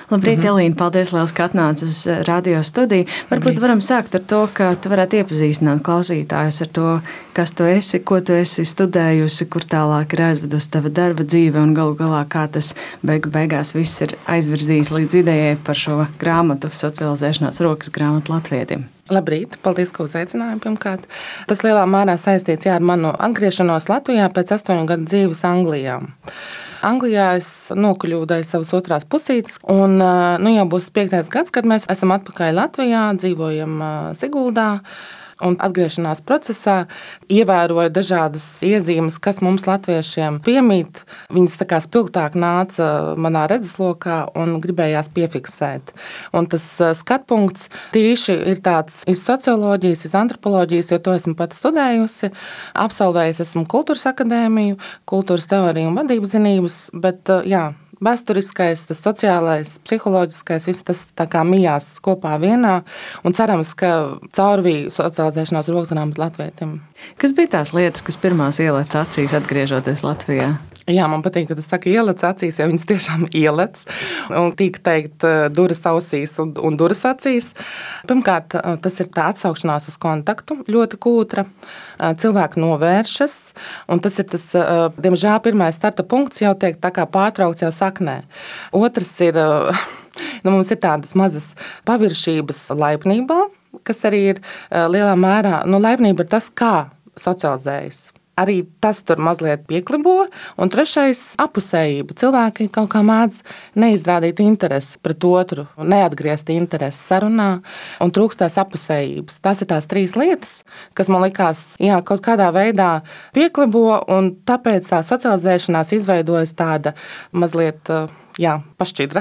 Labrīt, Elīna, paldies liels, ka atnāci uz radio studiju. Varbūt varam sākt ar to, ka tu varētu iepazīstināt klausītājus ar to, kas tu esi, ko tu esi studējusi, kur tālāk ir aizvedusi tava darba dzīve un galu galā, kā tas beigās viss ir aizvirzījis līdz idejai par šo grāmatu, socializēšanās rokas grāmatu latvietim. Labrīt, paldies, ka uzaicinājāt pirmkārt. Tas lielā mērā saistīts ar manu atgriešanos Latvijā pēc 8 gadu dzīves Anglijā. Anglijā es nokļūdu savas otrās pusītes, un jau būs 5. gads, kad mēs esam atpakaļ Latvijā, dzīvojam Siguldā. Un atgriešanās procesā ievēroju dažādas iezīmes, kas mums latviešiem piemīt. Viņas tā kā spilgtāk nāca manā redzeslokā un gribējās piefiksēt. Un tas skatpunkts tīši ir tāds iz socioloģijas, iz antropoloģijas, jo to esmu pati studējusi. Absolvējusi esmu kultūras akadēmiju, kultūras teoriju un vadības zinības, bet vēsturiskais, tas sociālais, psiholoģiskais, viss tas tā kā mijās kopā vienā, un cerams, ka caurvīju socializēšanās rokas grāmatu latvietim. Kas bija tās lietas, kas pirmās ielēc acīs atgriežoties Latvijā? Jā, man patīk, ka tu saki ielec acīs, jo viņas tiešām ielec. Un tīk teikt duras ausīs un duras acīs. Pirmkārt, tas ir tā atsaukšanās uz kontaktu, ļoti kūtra. Cilvēki novēršas, un tas ir tas, diemžēl, pirmais starta punkts jau tiek tā kā pārtraukts jau saknē. Otrs ir, mums ir tādas mazas paviršības laipnībā, kas arī ir lielā mērā, laipnība ir tas, kā socializējas. Arī tas tur mazliet pieklibo, un trešais – apusējība. Cilvēki kaut kā mēdz neizrādīt interesi pret otru, neatgriezt interesi sarunā, un trūkst tās apusējības. Tās ir tās 3 lietas, kas man likās, kaut kādā veidā pieklibo, un tāpēc tā socializēšanās izveidojas tāda mazliet, pašķidra.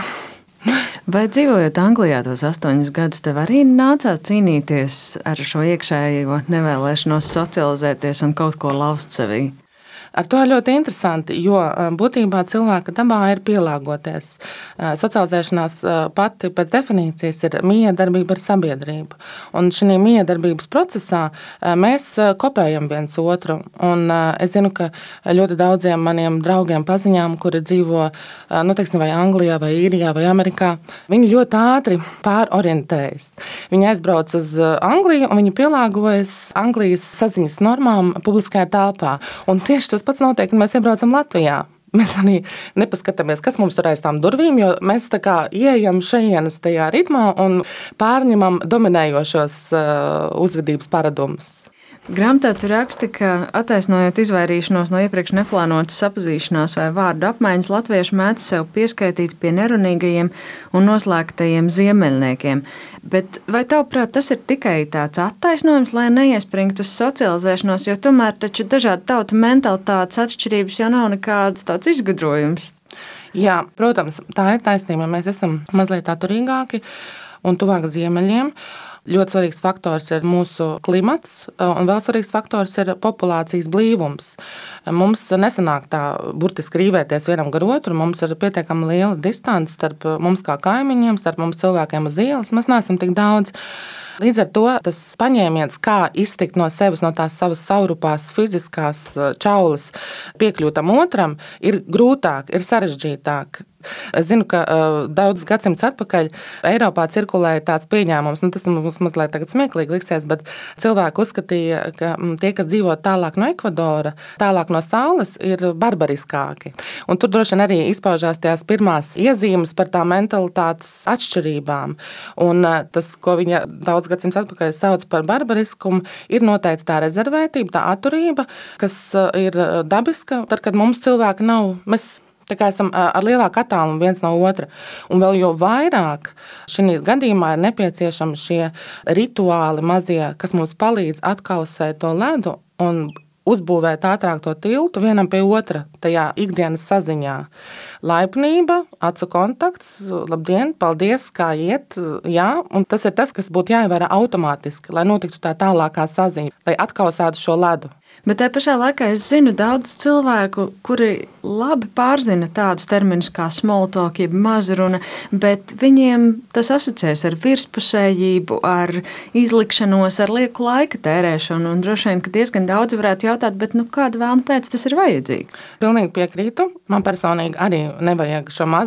Vai dzīvojot Anglijā tos 8 gadus, tev arī nācās cīnīties ar šo iekšējo nevēlēšanos socializēties un kaut ko laust sevī? Ar to ir ļoti interesanti, jo būtībā cilvēka dabā ir pielāgoties. Socializēšanās pati pēc definīcijas ir miedarbība ar sabiedrību. Un šī miedarbības procesā mēs kopējam viens otru. Un es zinu, ka ļoti daudziem maniem draugiem paziņām, kuri dzīvo vai Anglijā, vai Īrijā, vai Amerikā, viņi ļoti ātri pārorientējas. Viņi aizbrauc uz Angliju un viņi pielāgojas Anglijas saziņas normām publiskajā telpā. Un tieši tas pats notiek, kad mēs iebraucam Latvijā. Mēs arī nepaskatāmies, kas mums tur aiz tām durvīm, jo mēs tā kā ieejam šejienes tajā ritmā un pārņemam dominējošos uzvedības paradumus. Grāmatā tu raksti, ka attaisnojot izvairīšanos no iepriekš neplānotas sapazīšanās vai vārdu apmaiņas, latvieši mēdz sev pieskaitīt pie nerunīgajiem un noslēgtajiem ziemeļniekiem. Bet vai tavuprāt tas ir tikai tāds attaisnojums, lai neiespringtu uz socializēšanos, jo tomēr taču dažādu tautu mentalitātes atšķirības jau nav nekāds tāds izgudrojums? Jā, protams, tā ir taisnība. Mēs esam mazliet atturīgāki un tuvāk ziemeļiem. Ļoti svarīgs faktors ir mūsu klimats, un vēl svarīgs faktors ir populācijas blīvums. Mums nesanāk tā burtiski rīvēties vienam gar otru, mums ir pietiekami liela distance starp mums kā kaimiņiem, starp mums cilvēkiem uz ielas, mēs neesam tik daudz. Līdz ar to tas paņēmiens, kā iztikt no sevis, no tās savas saurupās fiziskās čaulas, piekļūtam otram, ir grūtāk, ir sarežģītāk. Es zinu, ka daudzus gadsimtus atpakaļ Eiropā cirkulēja tāds pieņēmums, tas mums mazliet tagad smieklīgi liksies, bet cilvēki uzskatīja, ka tie, kas dzīvo tālāk no Ekvadora, tālāk no saules, ir barbariskāki. Un tur droši vien arī izpaužās tās pirmās iezīmes par tā mentalitātes atšķirībām. Un tas, ko viņa daudz gadsimtus atpakaļ sauc par barbariskumu, ir noteikti tā rezervētība, tā atturība, kas ir dabiska, tad, kad mums cilvēki nav, mēs tā kā esam ar lielāku attālumu viens no otra. Un vēl jo vairāk šī gadījumā ir nepieciešami šie rituāli mazie, kas mums palīdz atkausēt to ledu un uzbūvēt ātrāk to tiltu vienam pie otra tajā ikdienas saziņā. Laipnība, acu kontakts, labdien, paldies, kā iet, un tas ir tas, kas būtu jāievēro automātiski, lai notiktu tā tālākā saziņa, lai atkausētu šo ledu. Bet tajā pašā laikā es zinu daudz cilvēku, kuri labi pārzina tādus terminus kā small talk, jeb mazruna, bet viņiem tas asociēs ar virspusējību, ar izlikšanos, ar lieku laika tērēšanu, un droši vien, ka diezgan daudz varētu jautāt, bet kāda vēlna pēc tas ir vajadzīgs? Pilnīgi piekrītu. Man personīgi arī nevajag šo mazu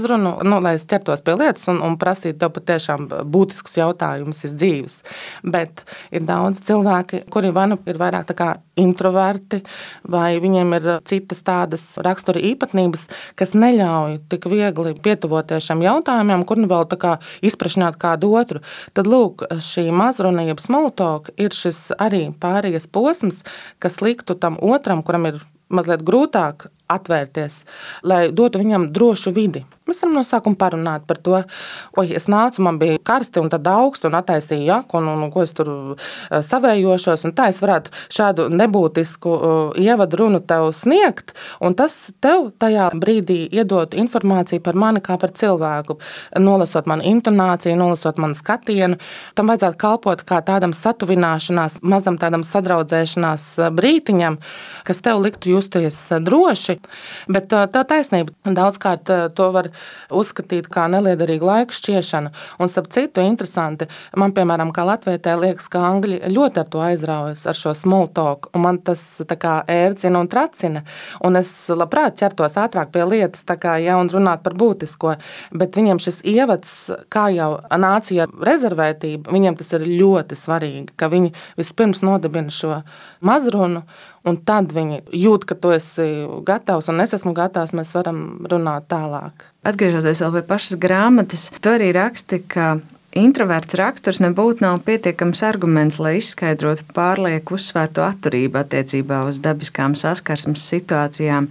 mazrunu, lai es ķertos pie lietas un prasītu tev patiešām būtiskus jautājumus iz dzīves. Bet ir daudz cilvēki, kuri vai nu ir vairāk tā kā introverti, vai viņiem ir citas tādas rakstura īpatnības, kas neļauj tik viegli pietuvoties šiem jautājumiem, kur nu vēl tā kā izprašņāt kādu otru. Tad, lūk, šī mazruna, jeb small talk, ir šis arī pārējais posms, kas liktu tam otram, kuram ir mazliet grūtāk atvērties, lai dotu viņam drošu vidi. Mēs varam no sākuma parunāt par to, es nācu, man bija karsti un tad augstu un attaisīju jaku un ko es tur savējošos. Un tā es varētu šādu nebūtisku ievadu runu tev sniegt, un tas tev tajā brīdī iedot informāciju par mani kā par cilvēku, nolasot manu intonāciju, nolasot manu skatienu. Tam vajadzētu kalpot kā tādam satuvināšanās, mazam tādam sadraudzēšanās brītiņam, kas tev liktu justies droši. Bet tā taisnība, daudzkārt to var uzskatīt kā neliederīgu laiku šķiešanu. Un starp citu, interesanti, man, piemēram, kā latvietē liekas, ka angļi ļoti ar to aizraujas, ar šo small talk, un man tas tā kā ērcina un tracina, un es labprāt ķertos ātrāk pie lietas, tā kā, ja, un runāt par būtisko, bet viņiem šis ievads, kā jau nācija rezervētība, viņiem tas ir ļoti svarīgi, ka viņi vispirms nodibina šo mazrunu, un tad viņi jūt, ka tu esi gatavs, un es esmu gatavs, mēs varam runāt tālāk. Atgriežoties vēl pie pašas grāmatas, tu arī raksti, ka introverts raksturs nebūtu nav pietiekams arguments, lai izskaidrotu pārlieku uzsvērtu atturību attiecībā uz dabiskām saskarsmes situācijām,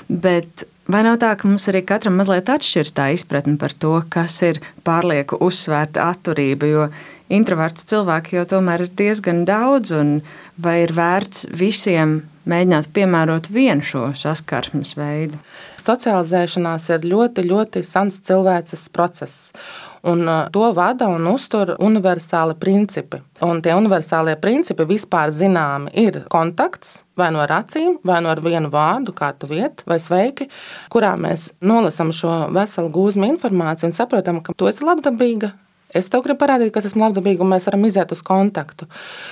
bet vai nav tā, ka mums arī katram mazliet atšķirs tā izpratne par to, kas ir pārlieku uzsvērta atturība, jo introvertu cilvēki jau tomēr ir diezgan daudz, un vai ir vērts visiem mēģināt piemērot vienu šo saskarsmes veidu? Socializēšanās ir ļoti, ļoti sens cilvēces process. Un to vada un uztur universāli principi. Un tie universālie principi vispār zināmi ir kontakts, vai no acīm, vai no ar vienu vārdu, kā tu viet, vai sveiki, kurā mēs nolasam šo veselu gūzmu informāciju un saprotam, ka tu esi labdabīga. Es tev gribu parādīt, ka es esmu labdabīga, un mēs varam iziet uz kontaktu.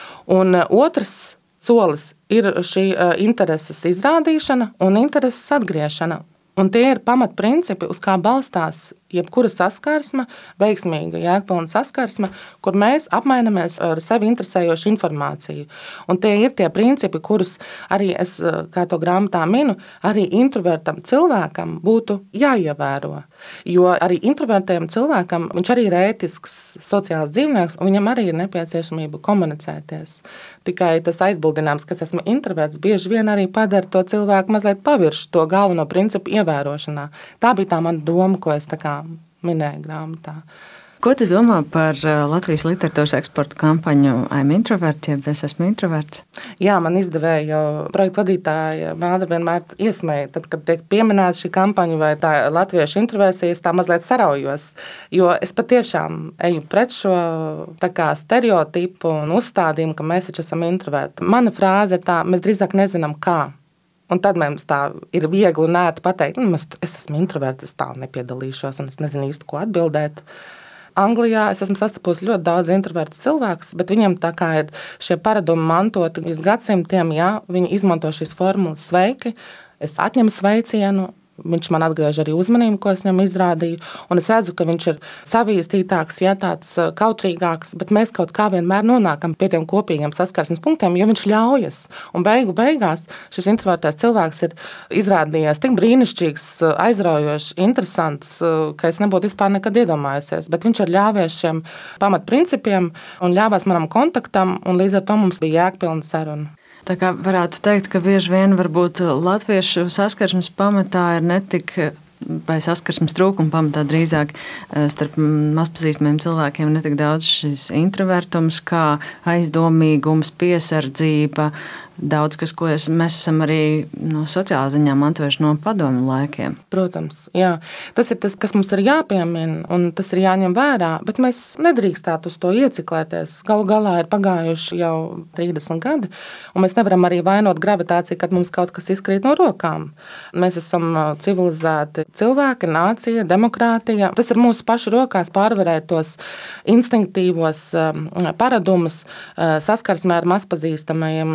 Un otrs solis ir šī intereses izrādīšana un intereses atgriešana. Un tie ir pamatprincipi, uz kā balstās jebkura saskarsme, veiksmīga, jēgpilna saskarsme, kur mēs apmainamies ar sevi interesējošu informāciju. Un tie ir tie principi, kurus arī es, kā to grāmatā minu, arī introvertam cilvēkam būtu jāievēro. Jo arī introvertējam cilvēkam viņš arī ir ētisks sociāls dzīvnieks, un viņam arī ir nepieciešamība komunicēties. Tikai tas aizbildinājums, kas esmu introverts, bieži vien arī padara to cilvēku mazliet pavirši to galveno principu ievērošanā. Tā bija tā mana doma, ko es tā kā minēju grāmatā. Ko tu domā par Latvijas literatūras eksporta kampaņu I'm introvert, jeb es esmu introverts? Jā, man izdevēja jau projektu vadītāja Māda vienmēr iesmēja, tad, kad tiek pieminēta šī kampaņa vai tā latviešu introversija, es tā mazliet saraujos, jo es patiešām eju pret šo tā kā stereotipu un uzstādījumu, ka mēs taču esam introverti. Mana frāze ir tā, mēs drīzāk nezinām kā. Un tad mums tā ir viegli un ērti pateikt, es esmu introverts, es tā nepiedalīšos un es nezinu īsti, ko atbildēt. Anglijā es esmu sastapusi ļoti daudz introvertu cilvēkus, bet viņiem tā kā ir šie paradumi mantoti uz gadsimtiem, jā, viņi izmanto šīs formulas sveiki, es atņemu sveicienu, viņš man atgriež arī uzmanību, ko es viņam izrādīju, un es redzu, ka viņš ir savīstītāks, jā, tāds kautrīgāks, bet mēs kaut kā vienmēr nonākam pie tiem kopīgiem saskarsmes punktiem, jo viņš ļaujas. Un beigās šis introvertais cilvēks ir izrādījies tik brīnišķīgs, aizraujošs, interesants, ka es nebūtu vispār nekad iedomājusies, bet viņš ir ļāvies šiem pamatprincipiem un ļāvās manam kontaktam, un līdz ar to mums bija jēgpilna saruna. Tā kā varētu teikt, ka bieži vien varbūt latviešu saskarsmes pamatā ir netik, vai saskarsmes trūkuma pamatā drīzāk starp mazpazīstamiem cilvēkiem netik daudz šis introvertums, kā aizdomīgums, piesardzība, daudz kas, ko mēs esam arī no sociālā ziņā mantojuši no padomju laikiem. Protams, jā. Tas ir tas, kas mums ir jāpiemina, un tas ir jāņem vērā, bet mēs nedrīkstētu uz to ieciklēties. Galu galā ir pagājuši jau 30 gadi, un mēs nevaram arī vainot gravitāciju, kad mums kaut kas izkrīt no rokām. Mēs esam civilizēti cilvēki, nācija, demokrātija. Tas ir mūsu pašu rokās pārvarēt tos instinktīvos paradumus saskarsmē ar mazpazīstamajiem svešiniekiem.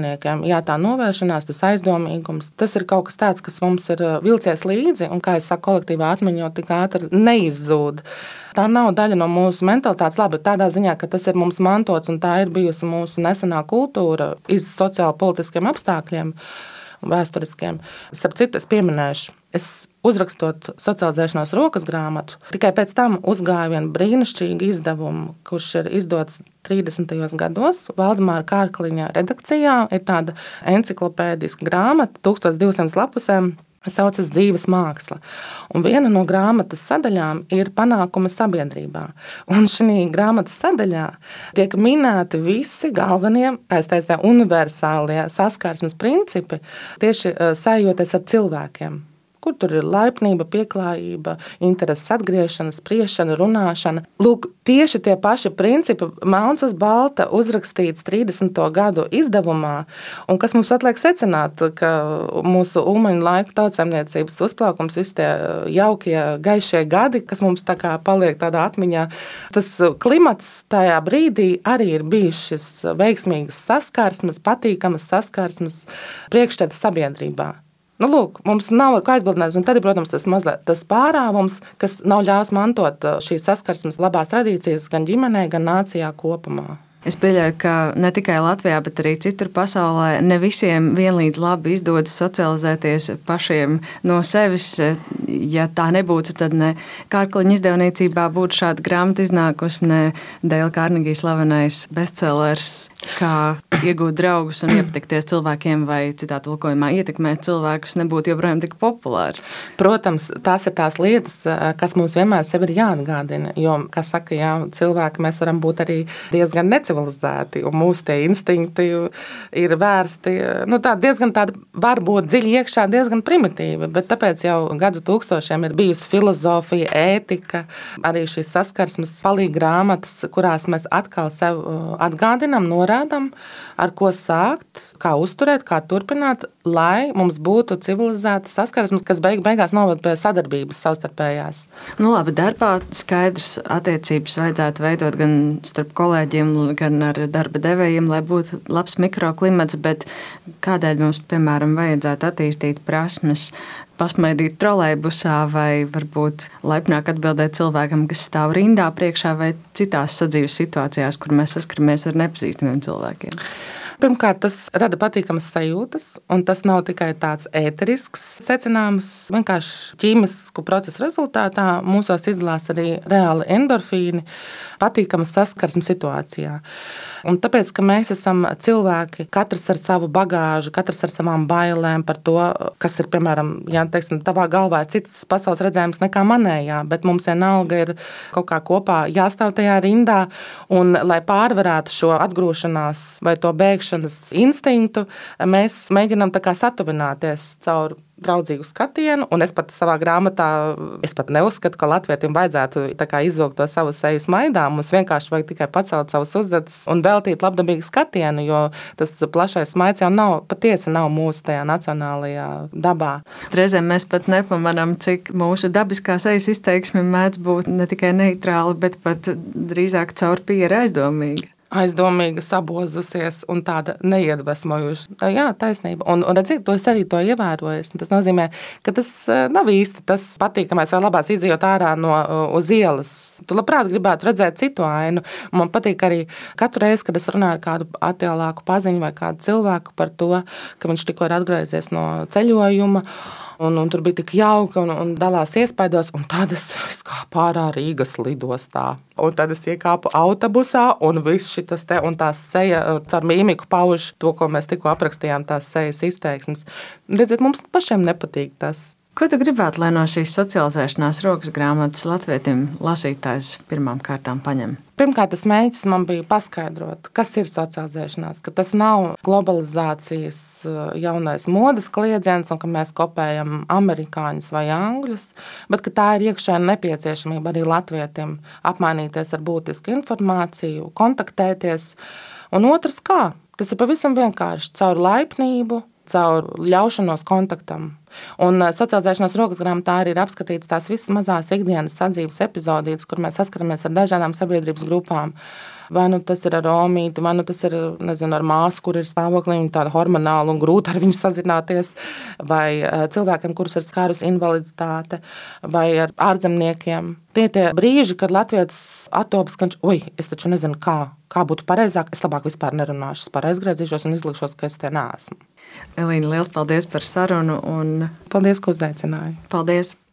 dzīvniekiem. Jā, tā novēršanās, tas aizdomīgums, tas ir kaut kas tāds, kas mums ir vilcies līdzi, un, kā es saku, kolektīvā atmiņā tik ātri neizzūd. Tā nav daļa no mūsu mentalitātes, labi, tādā ziņā, ka tas ir mums mantots, un tā ir bijusi mūsu nesenā kultūra iz sociāli-politiskiem apstākļiem, vēsturiskiem. Starp citu, es pieminēšu, es uzrakstot socializēšanās rokas grāmatu, tikai pēc tam uzgāju vienu brīnišķīgu izdevumu, kurš ir izdots 30. gados. Valdemāra Kārkliņa redakcijā ir tāda enciklopēdiska grāmata, 1200 lapusēm, saucas Dzīves māksla. Un viena no grāmatas sadaļām ir panākumi sabiedrībā. Un šī grāmatas sadaļā tiek minēti visi galvenie, kā es teicu, universālie saskarsmes principi, tieši sajoties ar cilvēkiem. Kur tur ir laipnība, pieklājība, intereses atgriešana, spriešana, runāšana. Lūk, tieši tie paši principi melns uz balta uzrakstīts 30. gadu izdevumā, un kas mums atliek secināt, ka mūsu Ulmaņu laika tautsaimniecības uzplaukums, visi tie jaukie, gaišie gadi, kas mums tā kā paliek tādā atmiņā, tas klimats tajā brīdī arī ir bijis šis veiksmīgas saskarsmes, patīkamas saskarsmes priekšstats sabiedrībā. Nu, lūk, mums nav ko aizbildināt, un tad, protams, tas pārāvums, kas nav ļāvis mantot šīs saskarsmes labās tradīcijas gan ģimenē, gan nācijā kopumā. Es pieļauju, ka ne tikai Latvijā, bet arī citur pasaulē ne visiem vienlīdz labi izdodas socializēties pašiem no sevis. Ja tā nebūtu, tad ne Kārkliņa izdevniecībā būtu šāda grāmata iznākusi, ne Dēla Kārnegija slavenais bestsellers, kā iegūt draugus un iepatikties cilvēkiem vai citā tulkojumā ietekmēt cilvēkus, nebūtu joprojām tik populārs. Protams, tās ir tās lietas, kas mums vienmēr sev ir jāatgādina, jo, kā saka, jā, cilvēki mēs varam būt arī diezgan necivilizēti, un mūsu tie instinkti ir vērsti, diezgan tādi varbūt dziļi iekšā, diezgan primitīvi, bet tāpēc jau gadu tūkstošiem ir bijusi filozofija, ētika, arī šīs saskarsmes palīga grāmatas, kurās mēs atkal sev atgādinam, norādam, ar ko sākt, kā uzturēt, kā turpināt, lai mums būtu civilizēta saskarsmes, kas beigās noved pie sadarbības savstarpējās. Labi, darbā skaidrs attiecības vajadzētu veidot gan starp kolēģiem, gan ar darba devējiem, lai būtu labs mikroklimats, bet kādēļ mums, piemēram, vajadzētu attīstīt prasmes, pasmaidīt trolejbusā vai varbūt laipnāk atbildēt cilvēkam, kas stāv rindā priekšā vai citās sadzīves situācijās, kur mēs saskaramies ar nepazīstamiem cilvēkiem? Pirmkārt, tas rada patīkamas sajūtas, un tas nav tikai tāds ēterisks secinājums. Vienkārši ķīmisku procesu rezultātā mūsos izdalās arī reāli endorfīni patīkamas saskarsmes situācijā. Un tāpēc, ka mēs esam cilvēki, katrs ar savu bagāžu, katrs ar savām bailēm par to, kas ir, piemēram, ja teiksim, tavā galvā ir cits pasaules redzējums nekā manējā, bet mums vienalga ir kaut kā kopā jāstāv tajā rindā, un lai pārvarētu šo atgrūšanās vai to bēgšanas instinktu, mēs mēģinām tā kā satuvināties caur draudzīgu skatienu, un es pat savā grāmatā, es pat neuzskatu, ka latvietim vajadzētu tā kā izvilkt to savu seju smaidā. Mums vienkārši vajag tikai pacelt savus uzdedas un veltīt labdabīgu skatienu, jo tas plašais smaids jau patiesi nav mūsu tajā nacionālajā dabā. Reizēm mēs pat nepamanām, cik mūsu dabiskā sejas izteiksme mēdz būt ne tikai neitrāla, bet pat drīzāk caur pieru aizdomīga. Aizdomīga, sabozusies un tāda neiedvesmojuša. Jā, taisnība. Un redziet, to es arī to ievēroju. Tas nozīmē, ka tas nav īsti tas patīkamais vai labās izejot ārā uz ielas. Tu labprāt gribētu redzēt citu ainu. Man patīk arī katru reizi, kad es runāju ar kādu attālāku paziņu vai kādu cilvēku par to, ka viņš tikko ir atgriezies no ceļojuma. Un tur bija tik jauka un dalās iespaidos, un tad es kāpu ārā Rīgas lidostā. Un tad es iekāpu autobusā, un viss šitas te, un tās seja caur mīmiku pauž to, ko mēs tikko aprakstījām, tās sejas izteiksmes. Redziet, mums pašiem nepatīk tas. Ko tu gribētu, lai no šīs socializēšanās rokas grāmatas latvietim lasītājs pirmām kārtām paņem? Pirmkārt, tas mēģis man bija paskaidrot, kas ir socializēšanās, ka tas nav globalizācijas jaunais modes kliedziens un ka mēs kopējam amerikāņus vai angļus, bet ka tā ir iekšēja nepieciešamība arī latvietim apmainīties ar būtisku informāciju, kontaktēties. Un otrs kā? Tas ir pavisam vienkārši caur laipnību, caur ļaušanos kontaktam. Un socializēšanās rokas grāmatā arī ir apskatīts tās visas mazās ikdienas sadzīves epizodītes, kur mēs saskaramies ar dažādām sabiedrības grupām. Vai nu tas ir ar omīti, vai nu tas ir, nezinu, ar māsu, kur ir stāvoklī, viņa tāda hormonāla un grūti ar viņu sazināties, vai cilvēkiem, kurus ir skārus invaliditāte, vai ar ārzemniekiem. Tie brīži, kad latvietis attopas, ka es taču nezinu, kā būtu pareizāk, es labāk vispār nerunāšu, es aizgriezīšos un izlikšos, ka es te neesmu. Elīna, liels paldies par sarunu. Paldies, ka uzaicināji. Paldies!